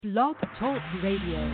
Blog Talk Radio.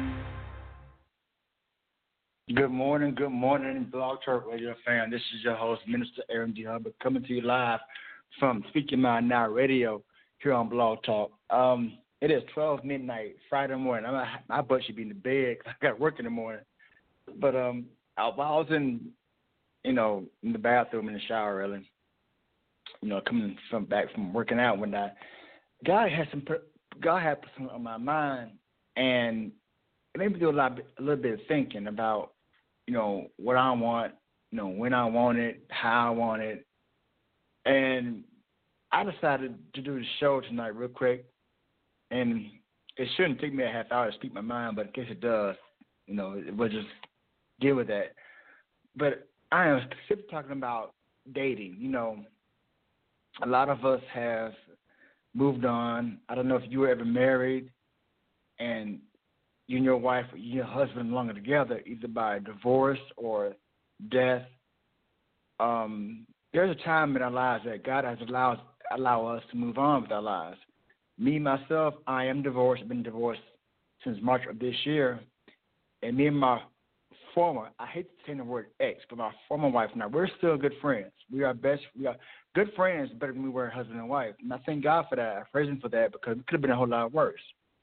Good morning, Blog Talk Radio fan. This is your host, Minister Aaron D. Hubbard, coming to you live from Speaking Mind Now Radio here on Blog Talk. It is 12 midnight Friday morning. My butt should be in the bed 'cause I got work in the morning. But while I was in the bathroom in the shower, really, coming back from working out one night, God had put something on my mind, and it made me do a little bit of thinking about, what I want, when I want it, how I want it. And I decided to do the show tonight real quick. And it shouldn't take me a half hour to speak my mind, but in case it does, we'll just deal with that. But I am specifically talking about dating. A lot of us have moved on. I don't know if you were ever married and you and your wife or your husband no longer together, either by divorce or death. There's a time in our lives that God has allow us to move on with our lives. Me, myself, I am divorced. I've been divorced since March of this year. And me and my former, I hate to say the word ex, but my former wife and I, we're still good friends. We are good friends, better than we were husband and wife. And I thank God for that. I praise Him for that, because it could have been a whole lot worse.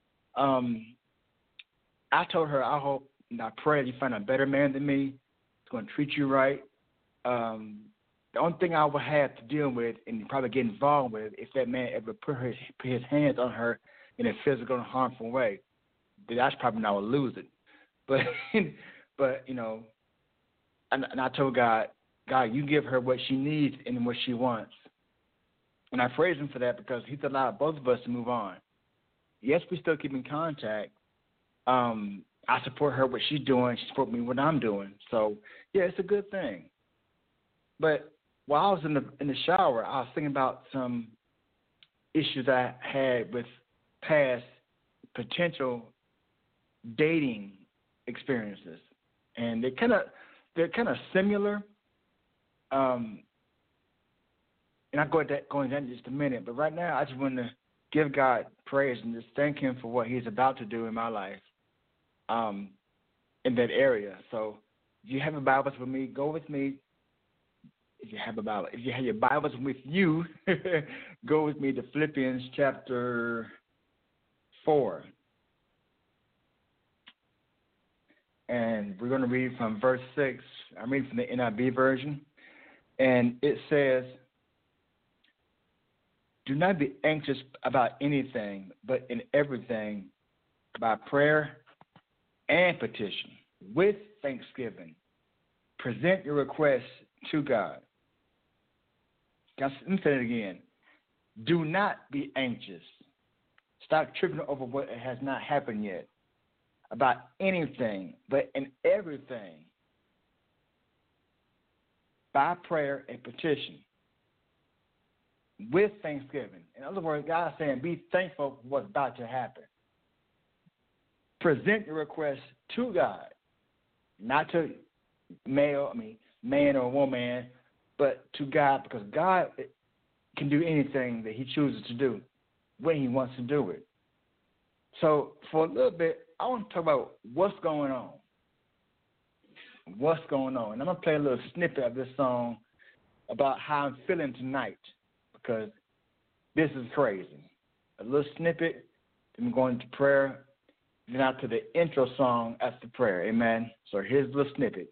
I told her, I hope and I pray you find a better man than me. It's going to treat you right. The only thing I would have to deal with and probably get involved with if that man ever put his hands on her in a physical and harmful way. That's probably when I would lose it. But and I told God, you give her what she needs and what she wants. And I praise Him for that, because He's allowed both of us to move on. Yes, we still keep in contact. I support her what she's doing. She supports me what I'm doing. So yeah, it's a good thing. But while I was in the shower, I was thinking about some issues I had with past potential dating experiences, and they're kind of similar. And I'll go into that in just a minute. But right now, I just want to give God praise and just thank Him for what He's about to do in my life, in that area. So if you have your Bibles with me, go with me. If you have your Bibles with you, go with me to Philippians chapter 4. And we're going to read from verse 6. I'm reading from the NIV version. And it says, "Do not be anxious about anything, but in everything, by prayer and petition, with thanksgiving, present your requests to God." Let me say it again. Do not be anxious. Stop tripping over what has not happened yet. About anything, but in everything, by prayer and petition, with thanksgiving. In other words, God's saying, be thankful for what's about to happen. Present your request to God, not to man or woman, but to God, because God can do anything that He chooses to do when He wants to do it. So for a little bit, I want to talk about what's going on. What's going on? And I'm going to play a little snippet of this song about how I'm feeling tonight, because this is crazy. A little snippet, then we're going to prayer, then out to the intro song after prayer. Amen. So here's a little snippet.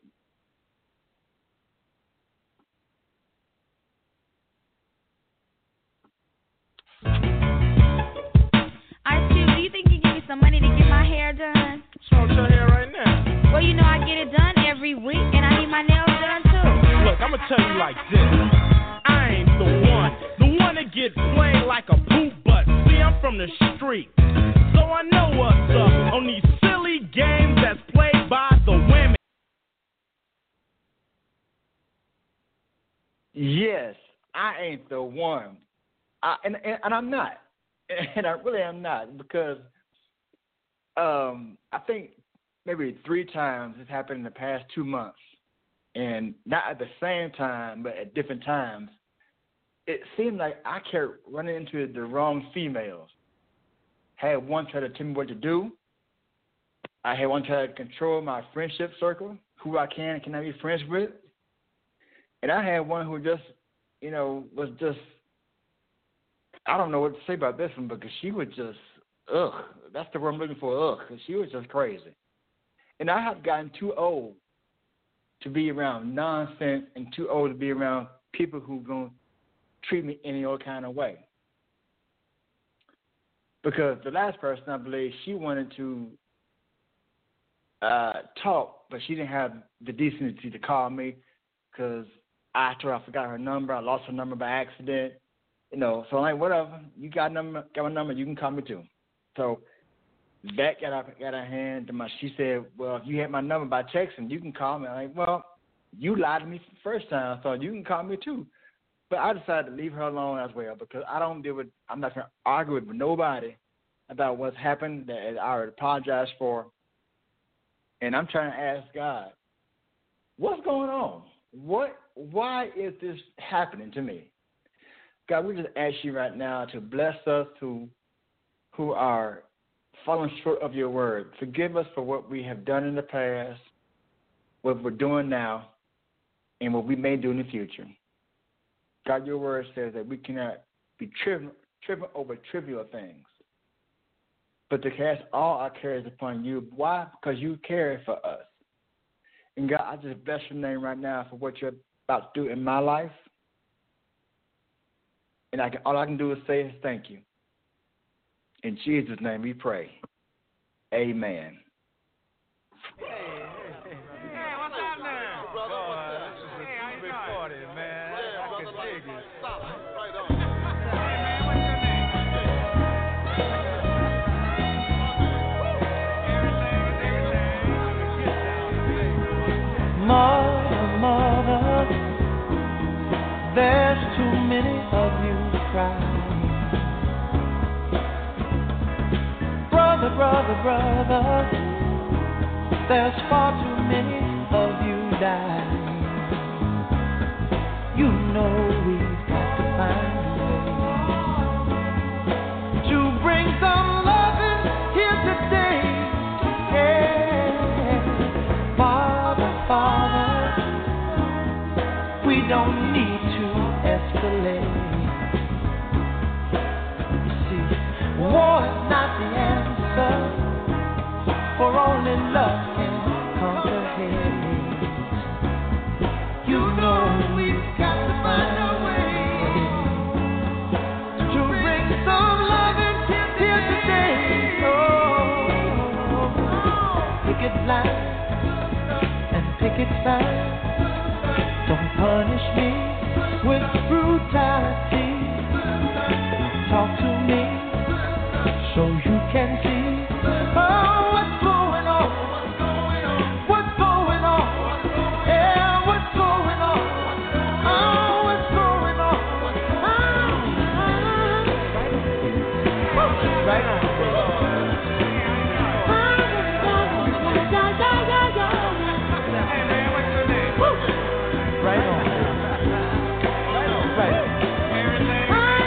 Do you think you give me some money to get my hair done? What's your hair right now? Well, I get it done every week, and I need my nails done too. Look, I'ma tell you like this. I ain't the one that gets played like a poop butt. See, I'm from the street, so I know what's up on these silly games that's played by the women. Yes, I ain't the one. And I'm not. And I really am not, because I think maybe 3 times it's happened in the past 2 months. And not at the same time, but at different times. It seemed like I kept running into the wrong females. had one try to tell me what to do. I had one try to control my friendship circle, who I can and cannot be friends with. And I had one who just, was just, I don't know what to say about this one because she was just, that's the word I'm looking for, because she was just crazy. And I have gotten too old to be around nonsense and too old to be around people who are going to treat me any old kind of way. Because the last person, I believe, she wanted to talk, but she didn't have the decency to call me because I told her I forgot her number. I lost her number by accident. So I'm like, whatever. You got my number. You can call me too. So that got out of hand. She said, well, if you had my number by texting, you can call me. I'm like, well, you lied to me the first time, so you can call me too. But I decided to leave her alone as well because I'm not going to argue with nobody about what's happened that I already apologized for. And I'm trying to ask God, what's going on? Why is this happening to me? God, we just ask you right now to bless us who are falling short of your word. Forgive us for what we have done in the past, what we're doing now, and what we may do in the future. God, your word says that we cannot be tripping over trivial things, but to cast all our cares upon you. Why? Because you care for us. And God, I just bless your name right now for what you're about to do in my life. And all I can do is say thank you. In Jesus' name we pray. Amen. Hey, what's up now? Brother, this is a big party, man. I can dig it. Stop. Right on. Hey, man, what's your name? Mother, there's too many of you crying. Brother, there's far too many of you dying. You know we've got to find a way to bring some loving here today. Yeah. Father, we don't need to escalate. You see, war is not the answer, for only love can conquer hate. You know we've got to find a way to bring some loving here today. Picket line and picket sign. Don't punish me with brutality. Talk to me so you can see. What's going on? What's going on? Yeah, what's going on? What's going on? Right on. Hey, man, what's your name? Right on. Right. Everything.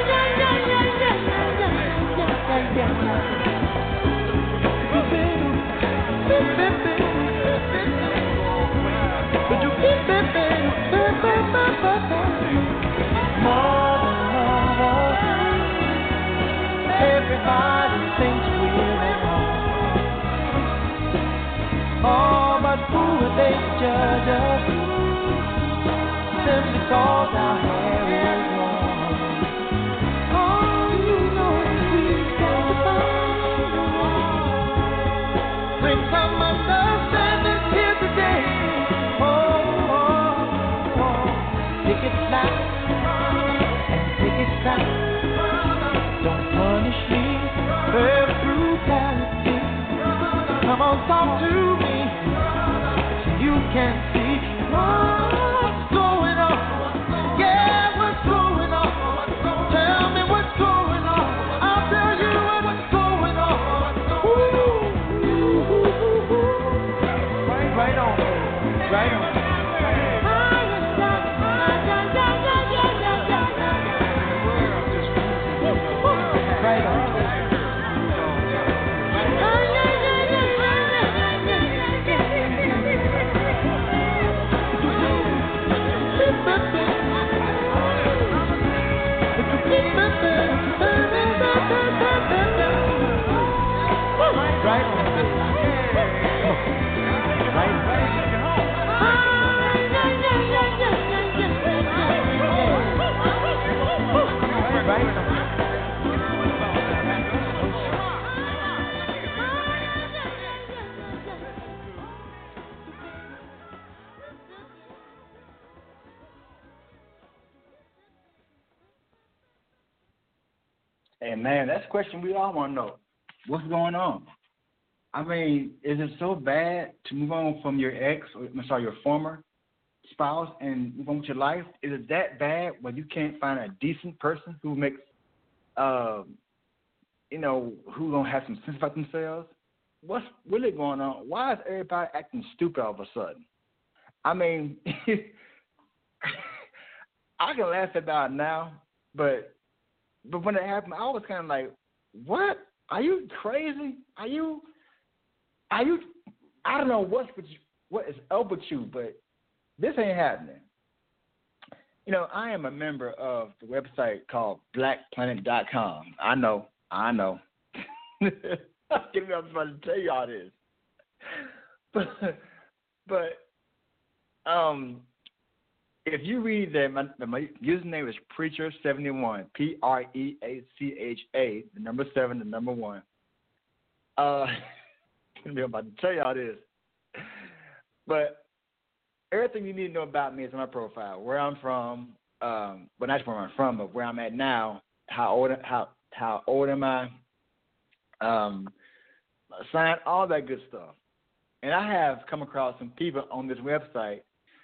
Mother, everybody thinks we're wrong. Oh, but who are they to judge us? Simply cause our hair is long. Oh, you know we've got to find a way. Bring some understanding here today. Pick it loud and pick it sound. Don't punish me for brutality. Come on, talk to me so you can see what's going on. Yeah, what's going on? Tell me what's going on. I'll tell you what's going on. Right on, right on. Right on. Right on, baby. Right on. And man, that's a question we all want to know. What's going on? I mean, is it so bad to move on from your your former spouse and move on with your life? Is it that bad where you can't find a decent person who makes, who gonna have some sense about themselves? What's really going on? Why is everybody acting stupid all of a sudden? I mean, I can laugh about it now, but when it happened, I was kind of like, what? Are you crazy? Are you, I don't know what is up with you, but this ain't happening. You know, I am a member of the website called blackplanet.com. I know. I was about to tell you all this. But if you read that, my username is Preacher71, Preacha, the number 7, the number 1. I'm about to tell you all this. But everything you need to know about me is on my profile. Where I'm from, not where I'm from, but where I'm at now. How old am I? Sign, all that good stuff. And I have come across some people on this website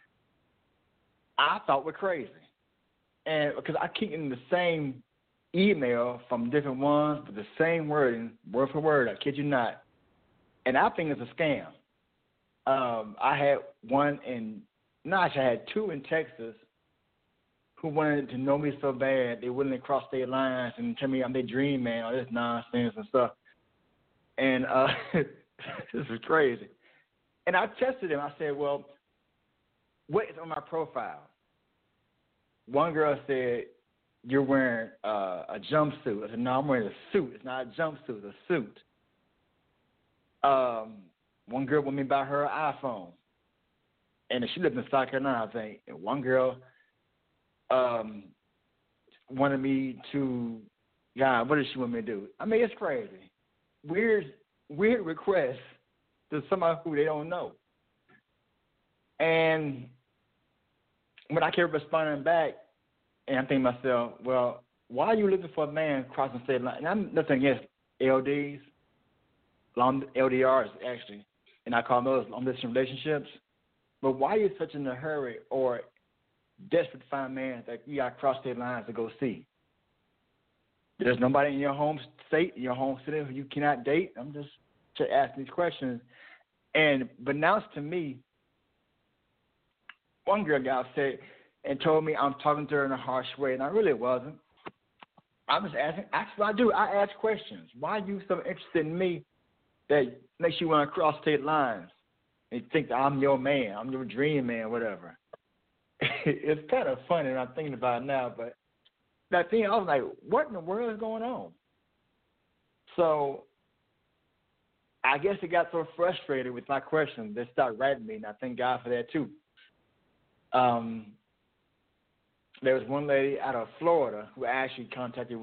I thought were crazy. And because I keep getting the same email from different ones with the same wording, word for word, I kid you not. And I think it's a scam. I had I had 2 in Texas who wanted to know me so bad they wouldn't cross state lines and tell me I'm their dream man, all this nonsense and stuff. And this is crazy. And I tested them. I said, well, what is on my profile? One girl said, you're wearing a jumpsuit. I said, no, I'm wearing a suit. It's not a jumpsuit, it's a suit. One girl wanted me to buy her an iPhone. And she lived in South Carolina, I think. And one girl wanted me to, God, what did she want me to do? I mean, it's crazy. Weird requests to somebody who they don't know. And when I kept responding back, and I'm thinking to myself, well, why are you looking for a man crossing state lines? And I'm nothing against LDs, long LDRs actually, and I call those long distance relationships. But why are you such in a hurry or desperate to find a man that you got to cross state lines to go see? There's nobody in your home state, in your home city who you cannot date. I'm just asking these questions. And unbeknownst to me, one girl got upset and told me I'm talking to her in a harsh way, and I really wasn't. I'm just asking. Actually, I do. I ask questions. Why are you so interested in me that makes you want to cross state lines and think that I'm your man, I'm your dream man, whatever? It's kind of funny when I'm thinking about it now, but that thing, I was like, what in the world is going on? So I guess it got so frustrated with my questions, they started writing me, and I thank God for that too. There was one lady out of Florida who actually contacted.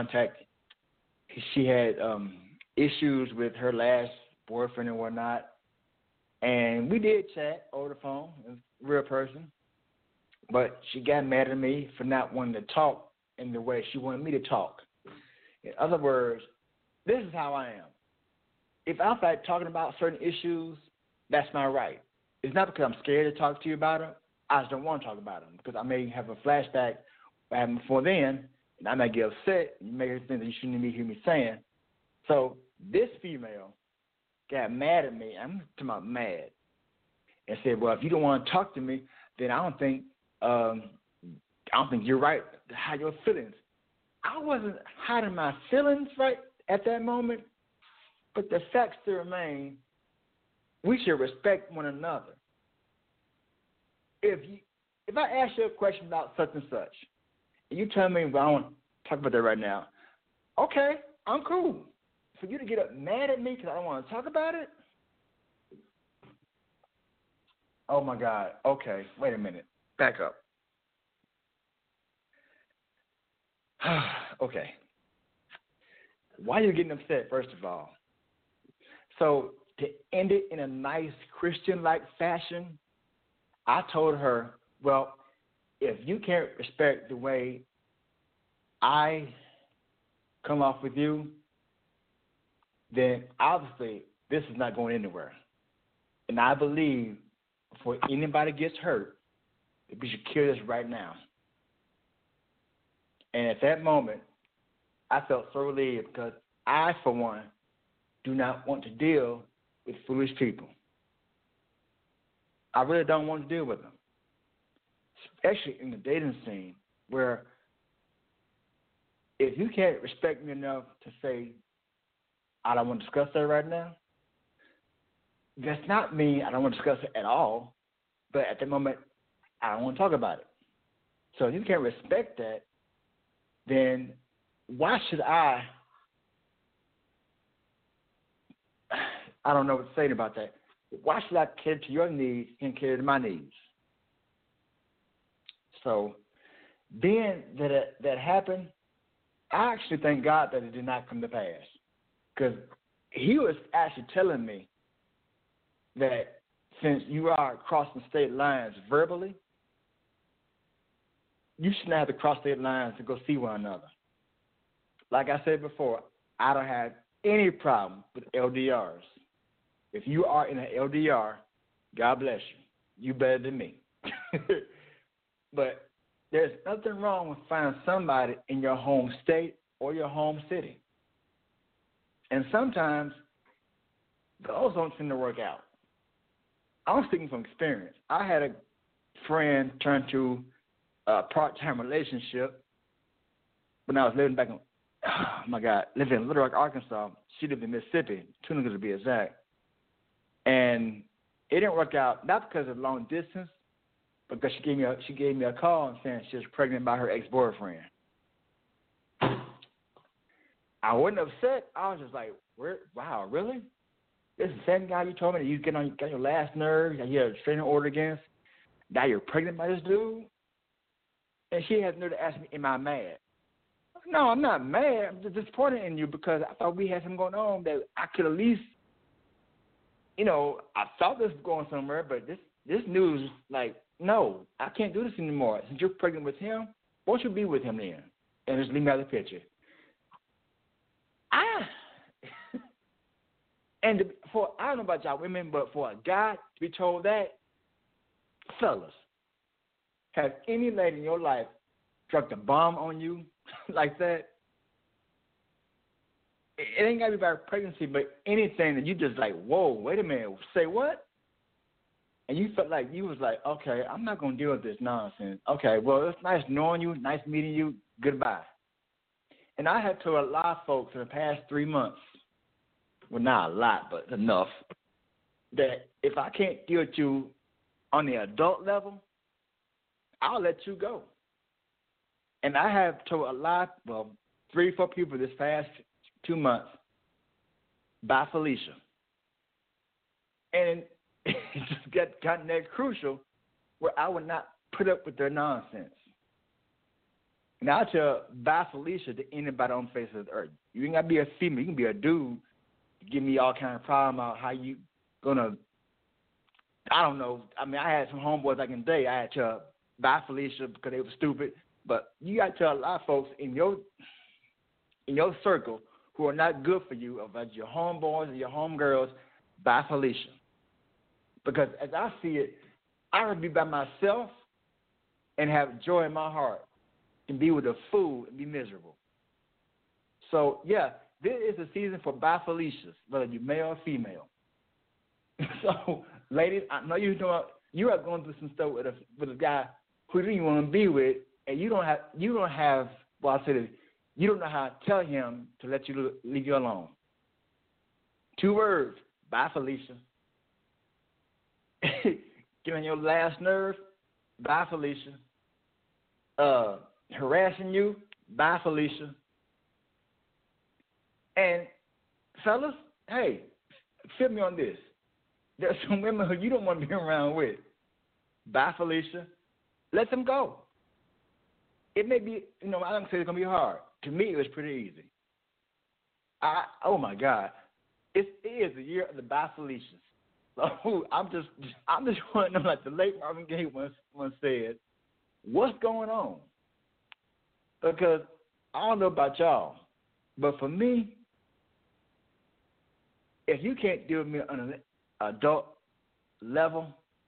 She had issues with her last boyfriend and whatnot, and we did chat over the phone, a real person. But she got mad at me for not wanting to talk in the way she wanted me to talk. In other words, this is how I am. If I feel like talking about certain issues, that's my right. It's not because I'm scared to talk to you about them. I just don't want to talk about them because I may have a flashback what happened before then, and I may get upset. You may hear things that you shouldn't even hear me saying. So this female got mad at me. I'm talking about mad, and said, "Well, if you don't want to talk to me, then I don't think you're right to hide your feelings." I wasn't hiding my feelings right at that moment, but the fact still remain: we should respect one another. If I ask you a question about such and such, and you tell me, well, I don't want to talk about that right now, okay, I'm cool. for you to get up mad at me because I don't want to talk about it? Oh, my God. Okay, wait a minute. Back up. Okay. Why are you getting upset, first of all? So to end it in a nice Christian-like fashion, I told her, well, if you can't respect the way I come off with you, then obviously this is not going anywhere. And I believe before anybody gets hurt, we should kill this right now. And at that moment, I felt so relieved because I, for one, do not want to deal with foolish people. I really don't want to deal with them, especially in the dating scene where if you can't respect me enough to say, I don't want to discuss that right now, that's not me. I don't want to discuss it at all, but at the moment, I don't want to talk about it. So if you can't respect that, then why should I don't know what to say about that. Why should I cater to your needs and cater to my needs? So being that happened, I actually thank God that it did not come to pass. Because he was actually telling me that since you are crossing state lines verbally, you shouldn't have to cross state lines to go see one another. Like I said before, I don't have any problem with LDRs. If you are in an LDR, God bless you. You better than me. But there's nothing wrong with finding somebody in your home state or your home city. And sometimes those don't seem to work out. I'm speaking from experience. I had a friend turn to a part-time relationship when I was living back in, living in Little Rock, Arkansas. She lived in Mississippi, Tunica to be exact. And it didn't work out, not because of long distance, but because she gave me a call and saying she was pregnant by her ex-boyfriend. I wasn't upset. I was just like, wow, really? This is the same guy you told me that you got your last nerve, that you had a restraining order against. Now you're pregnant by this dude? And she had the nerve to ask me, am I mad? No, I'm not mad. I'm just disappointed in you because I thought we had something going on that I could at least, I thought this was going somewhere, but this news, like, no, I can't do this anymore. Since you're pregnant with him, won't you be with him then? And just leave me out of the picture. I don't know about y'all women, but for a guy to be told that, fellas, have any lady in your life dropped a bomb on you like that? It ain't got to be about pregnancy, but anything that you just like, whoa, wait a minute, say what? And you felt like you was like, okay, I'm not going to deal with this nonsense. Okay, well, it's nice knowing you, nice meeting you, goodbye. And I had told a lot of folks in the past 3 months, well, not a lot, but enough, that if I can't deal with you on the adult level, I'll let you go. And I have told 3 or 4 people this past 2 months, bye, Felicia. And it just gotten that crucial where I would not put up with their nonsense. And I tell bye, Felicia, to anybody on the face of the earth. You ain't got to be a female. You can be a dude. Give me all kind of problem about how you going to, I don't know. I mean, I had some homeboys back in the day. I had to bye, Felicia, because they were stupid. But you got to tell a lot of folks in your circle who are not good for you, about your homeboys or your homegirls, bye, Felicia. Because as I see it, I would be by myself and have joy in my heart and be with a fool and be miserable. So, yeah, this is the season for bye, Felicias, whether you're male or female. So, ladies, I know you are going through some stuff with a guy who you don't want to be with, and you don't have you don't know how to tell him to leave you alone. 2 words, bye, Felicia. Get on your last nerve, bye, Felicia. Harassing you, bye, Felicia. And fellas, hey, feel me on this. There's some women who you don't want to be around with. Bye, Felicia. Let them go. It may be, I don't say it's going to be hard. To me, it was pretty easy. Oh, my God. It is the year of the bye, Felicias. So I'm just wondering, like the late Marvin Gaye once said, what's going on? Because I don't know about y'all, but for me, if you can't deal with me on an adult level,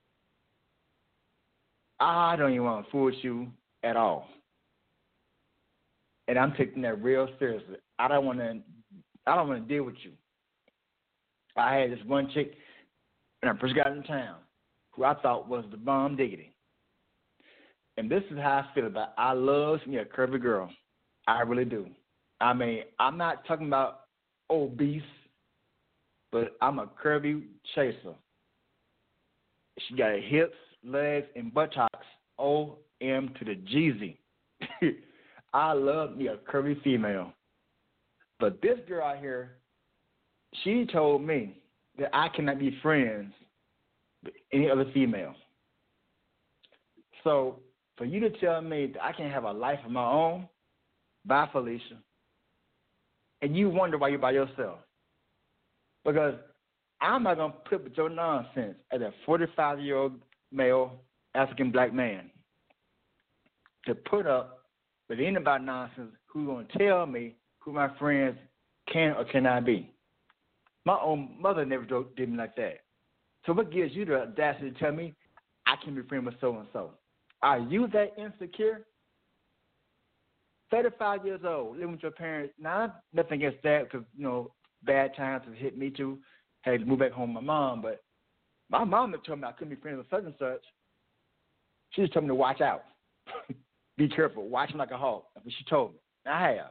I don't even want to fool with you at all. And I'm taking that real seriously. I don't want to deal with you. I had this one chick when I first got in town who I thought was the bomb diggity. And this is how I feel about it. I love me a curvy girl. I really do. I mean, I'm not talking about obese, but I'm a curvy chaser. She got hips, legs, and buttocks, O-M to the Jeezy. I love me a curvy female. But this girl out here, she told me that I cannot be friends with any other female. So for you to tell me that I can't have a life of my own, bye, Felicia. And you wonder why you're by yourself. Because I'm not going to put up with your nonsense as a 45-year-old male African black man to put up with anybody nonsense who's going to tell me who my friends can or cannot be. My own mother never did me like that. So what gives you the audacity to tell me I can be friends with so-and-so? Are you that insecure? 35 years old, living with your parents. Now, nothing against that because, bad times have hit me too. Had to move back home with my mom. But my mom told me I couldn't be friends with such and such. She just told me to watch out. Be careful. Watch him like a hawk. That's what she told me. I have.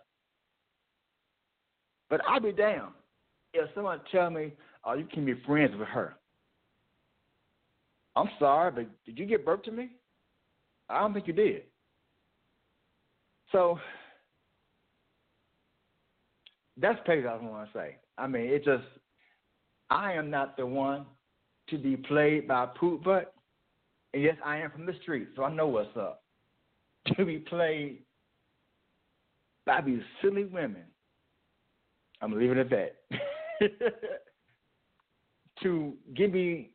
But I'll be damned if someone tell me, oh, you can be friends with her. I'm sorry, but did you give birth to me? I don't think you did. So that's basically what I want to say. I mean, I am not the one to be played by a poop butt. And yes, I am from the street, so I know what's up. To be played by these silly women. I'm going to leave it at that. To give me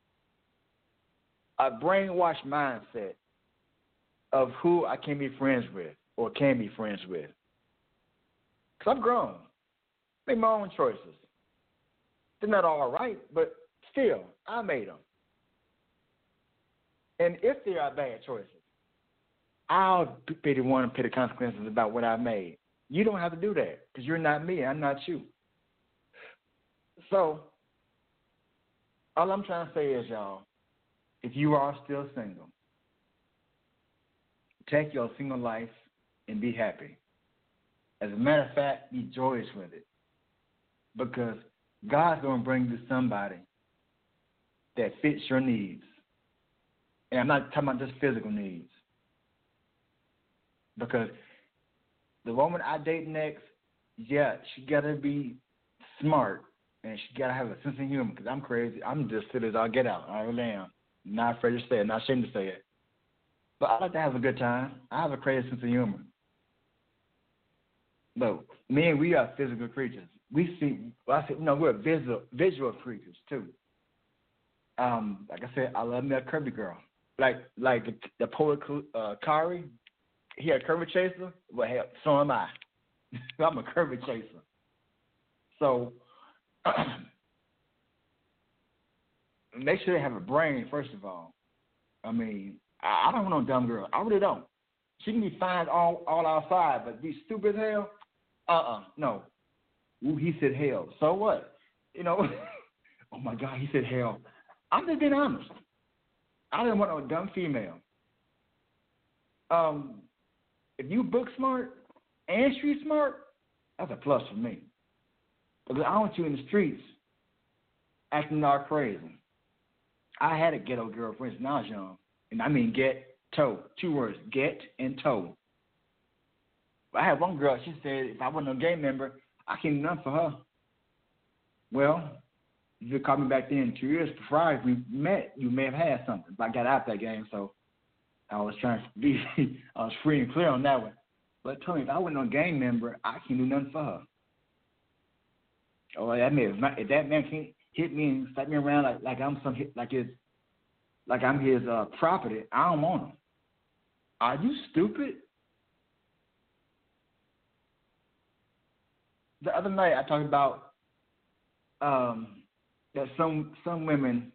a brainwashed mindset of who I can be friends with or can be friends with. Because I'm grown. Make my own choices. They're not all right, but still, I made them. And if they are bad choices, I'll be the one to pay the consequences about what I made. You don't have to do that because you're not me. I'm not you. So all I'm trying to say is, y'all, if you are still single, take your single life and be happy. As a matter of fact, be joyous with it. Because God's going to bring you somebody that fits your needs. And I'm not talking about just physical needs. Because the woman I date next, yeah, she got to be smart. And she got to have a sense of humor. Because I'm crazy. I'm just silly as I'll get out. I really am. Not afraid to say it. Not ashamed to say it. But I like to have a good time. I have a crazy sense of humor. But we are physical creatures. We're visual creatures too. Like I said, I love me a curvy girl. Like the poet Kari, he a curvy chaser. Well, hell, so am I. I'm a curvy chaser. So make sure they have a brain, first of all. I mean, I don't want no dumb girl. I really don't. She can be fine all outside, but be stupid as hell? No. Ooh, he said hell. So what? Oh my God, he said hell. I'm just being honest. I didn't want no dumb female. If you book smart and street smart, that's a plus for me. Because I don't want you in the streets acting all crazy. I had a ghetto girlfriend when I was young. And I mean get, toe. 2 words, get and toe. I had one girl, she said if I wasn't a gang member, I can't do nothing for her. Well, if you called me back then 2 years before we met, you may have had something. But I got out that game, so I was trying to be, I was free and clear on that one. But tell me, if I wasn't a gang member, I can't do nothing for her. Oh, that man, if that man can't hit me and slap me around like I'm his property, I don't want him. Are you stupid? The other night I talked about that some women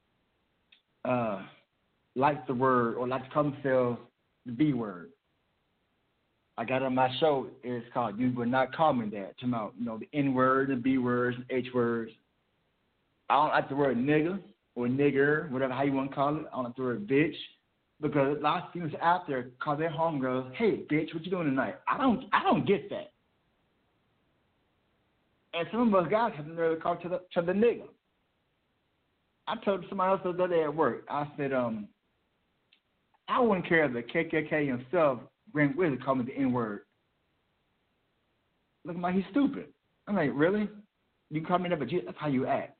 like the word or like to call themselves the B word. I got on my show, it's called You Would Not Call Me That. Talking about, the N word, the B words, the H words. I don't like the word nigga or nigger, whatever how you want to call it. I don't like the word bitch. Because a lot of females out there call their homegirls, hey bitch, what you doing tonight? I don't get that. And some of us guys have never called to the nigga. I told somebody else the other day at work, I said, I wouldn't care if the KKK himself, Grant Wizard, called me the N-word. Looking like he's stupid. I'm like, really? You call me that, but that's how you act.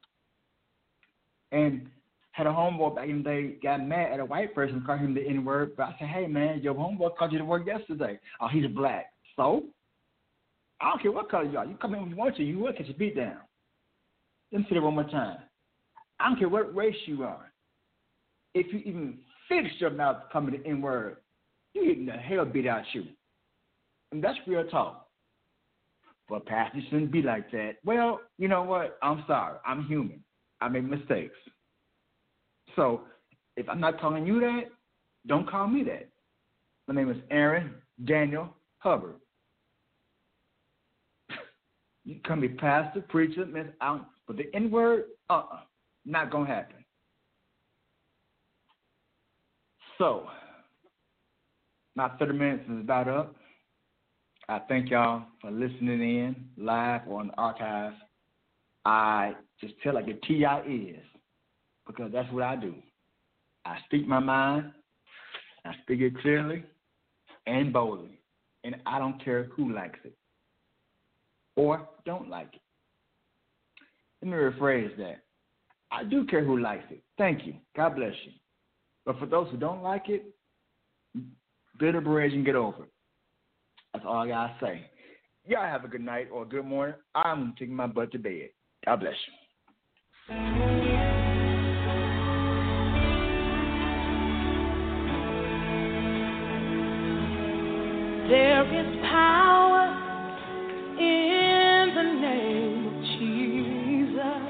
And had a homeboy back in the day got mad at a white person called him the N-word, but I said, hey, man, your homeboy called you the word yesterday. Oh, he's black. So? I don't care what color you are. You come in when you want to. You will catch a beat down. Let me say that one more time. I don't care what race you are. If you even fix your mouth coming the N-word, you're getting the hell beat out you. And that's real talk. But Pastor shouldn't be like that. Well, you know what? I'm sorry. I'm human. I make mistakes. So if I'm not calling you that, don't call me that. My name is Aaron Daniel Hubbard. You can be pastor, preacher, but the N-word, not going to happen. So, my 30 minutes is about up. I thank y'all for listening in, live or on the archives. I just tell like the T.I. is, because that's what I do. I speak my mind, I speak it clearly and boldly, and I don't care who likes it or don't like it. Let me rephrase that. I do care who likes it. Thank you. God bless you. But for those who don't like it, build a bridge and get over it. That's all I got to say. Y'all have a good night or good morning. I'm taking my butt to bed. God bless you. There is power in the name of Jesus.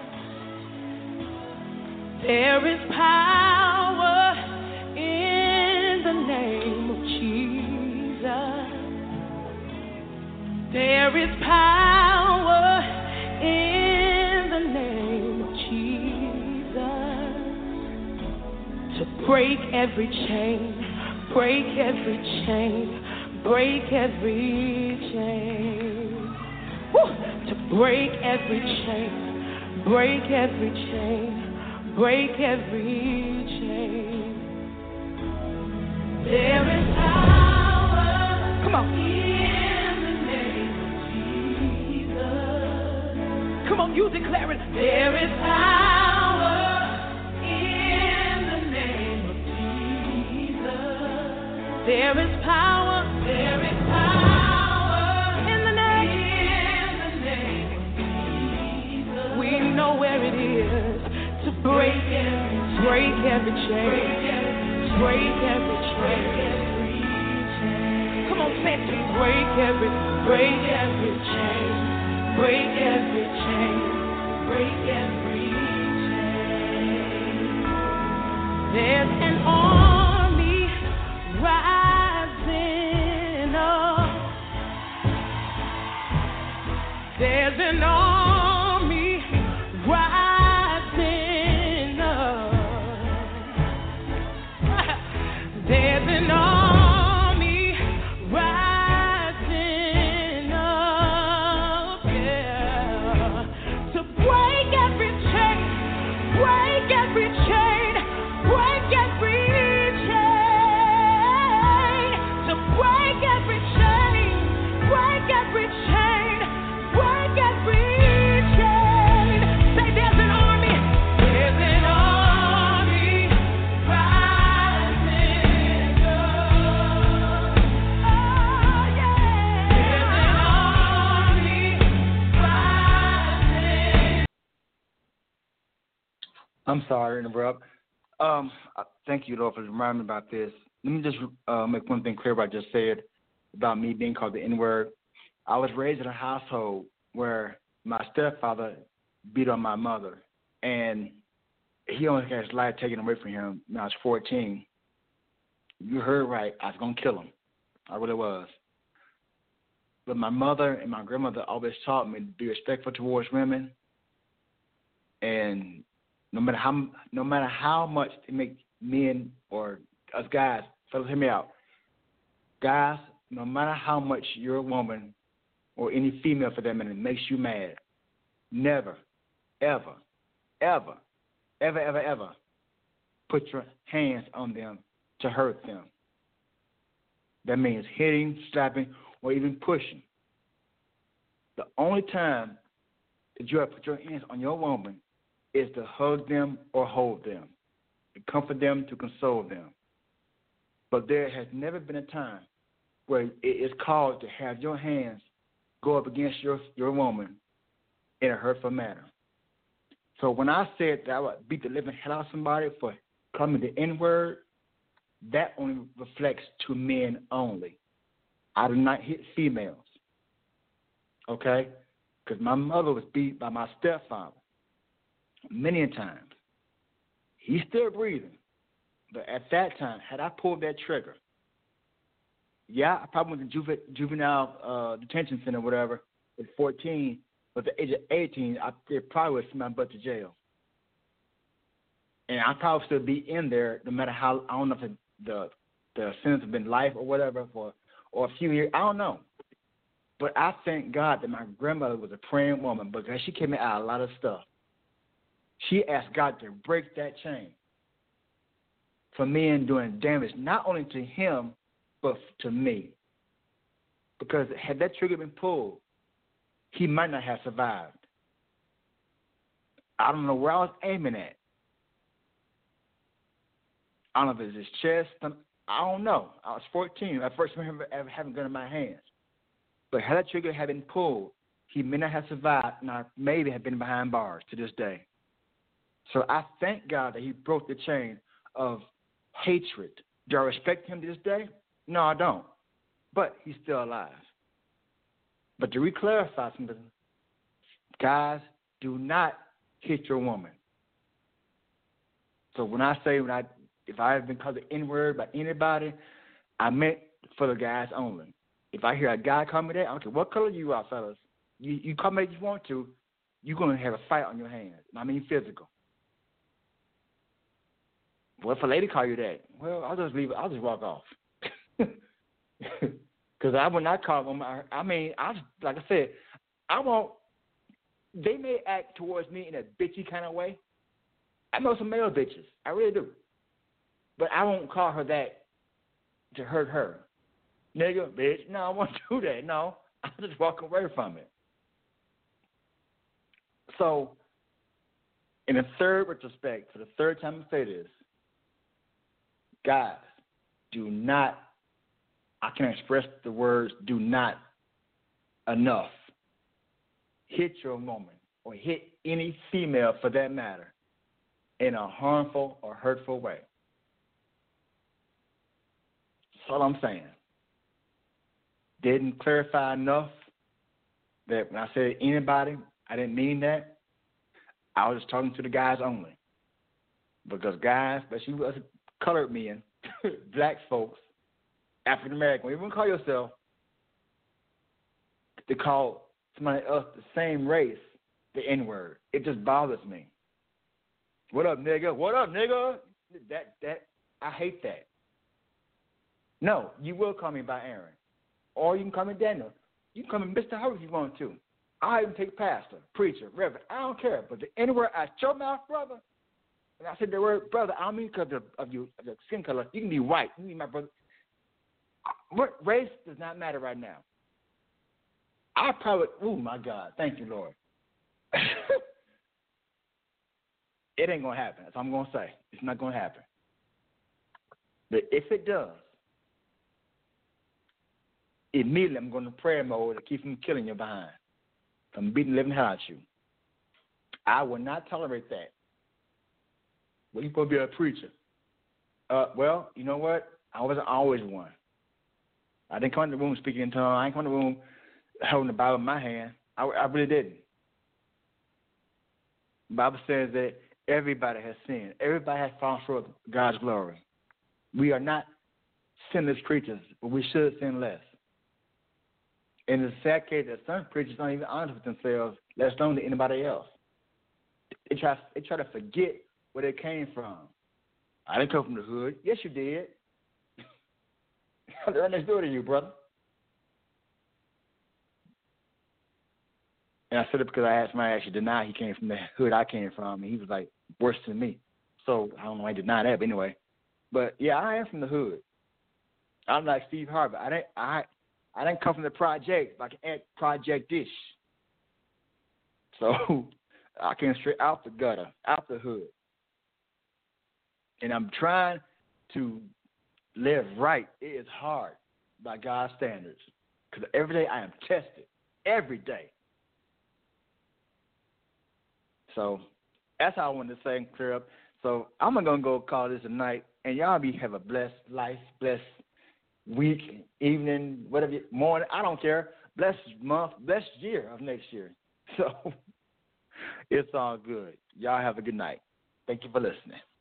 There is power in the name of Jesus. There is power in the name of Jesus to break every chain, break every chain. Break every chain. Woo! To break every chain. Break every chain. Break every chain. There is power. Come on. In the name of Jesus. Come on, you declare it. There is power in the name of Jesus. There is power. There is power in the name of Jesus. We know where it is to break every chain. Break every chain. Come on, say it to me. Break every chain. Break every chain. Break every chain. There's an army rising up. There's an army rising up. There's an army rising up, yeah, to break every chain, break every chain, break every chain, to break every chain, break every chain, break every I'm sorry to interrupt. Thank you, Lord, for reminding me about this. Let me just make one thing clear what I just said about me being called the N-word. I was raised in a household where my stepfather beat on my mother, and he only got his life taken away from him when I was 14. You heard right. I was going to kill him. I really was. But my mother and my grandmother always taught me to be respectful towards women, and no matter how much it makes men or us guys, fellas, hear me out. Guys, no matter how much you're a woman or any female for that matter makes you mad, never, ever, ever, ever, ever, ever put your hands on them to hurt them. That means hitting, slapping, or even pushing. The only time that you have to put your hands on your woman is to hug them or hold them, to comfort them, to console them. But there has never been a time where it is called to have your hands go up against your woman in a hurtful manner. So when I said that I would beat the living hell out of somebody for calling me the N-word, that only reflects to men only. I do not hit females, okay? Because my mother was beat by my stepfather many times. He's still breathing. But at that time, had I pulled that trigger, yeah, I probably went to juvenile detention center or whatever at 14. But at the age of 18, it probably would send my butt to jail. And I'd probably still be in there no matter how, I don't know if the sentence had been life or whatever or a few years. I don't know. But I thank God that my grandmother was a praying woman because she kept me out of a lot of stuff. She asked God to break that chain for men doing damage, not only to him, but to me. Because had that trigger been pulled, he might not have survived. I don't know where I was aiming at. I don't know if it was his chest. I don't know. I was 14. I first remember ever having a gun in my hands. But had that trigger had been pulled, he may not have survived, and I maybe have been behind bars to this day. So I thank God that he broke the chain of hatred. Do I respect him to this day? No, I don't. But he's still alive. But to re-clarify something, guys, do not hit your woman. So when I say if I have been called the N-word by anybody, I meant for the guys only. If I hear a guy call me that, I don't care what color you are, fellas. You call me if you want to, you're going to have a fight on your hands. I mean physical. Well, if a lady call you that, well, I'll just leave it. I'll just walk off. Because I would not call them. Like I said, I won't. They may act towards me in a bitchy kind of way. I know some male bitches. I really do. But I won't call her that to hurt her. Nigga, bitch. No, I won't do that. No, I'll just walk away from it. So, in the third retrospect, for the third time I say this, guys, do not, I can express the words do not enough. Hit your woman or hit any female for that matter in a harmful or hurtful way. That's all I'm saying. Didn't clarify enough that when I said anybody, I didn't mean that. I was just talking to the guys only. Because guys, especially us colored men, black folks, African American, when you call yourself, to call somebody else the same race the N-word. It just bothers me. What up, nigga? What up, nigga? That I hate that. No, you will call me by Aaron. Or you can call me Daniel. You can call me Mr. Howard if you want to. I'll even take pastor, preacher, reverend. I don't care. But the N-word out your mouth, brother, and I said the word brother, I don't mean because of your skin color. You can be white. You can be my brother. Race does not matter right now. I probably, oh, my God. Thank you, Lord. It ain't going to happen. That's all I'm going to say. It's not going to happen. But if it does, immediately I'm going to prayer mode to keep from killing you behind, from beating the living hell out of you. I will not tolerate that. Well, you're supposed to be a preacher. Well, you know what? I wasn't always one. I didn't come in the room speaking in tongues. I didn't come in the room holding the Bible in my hand. I really didn't. The Bible says that everybody has sinned. Everybody has fallen short of God's glory. We are not sinless creatures, but we should sin less. And it's a sad case that some preachers don't even honest with themselves, let alone to anybody else. They try to forget where they came from. I didn't come from the hood. Yes, you did. Right next door to you, brother. And I said it because I had somebody actually deny he came from the hood I came from, and he was like worse than me. So I don't know why he denied that, but anyway. But yeah, I am from the hood. I'm like Steve Harvey. I didn't come from the project like Project Dish. So I came straight out the gutter, out the hood. And I'm trying to live right. It is hard by God's standards. Because every day I am tested. Every day. So that's how I wanted to say and clear up. So I'm going to go call this a night. And y'all have a blessed life, blessed week, evening, whatever, morning. I don't care. Blessed month, blessed year of next year. So it's all good. Y'all have a good night. Thank you for listening.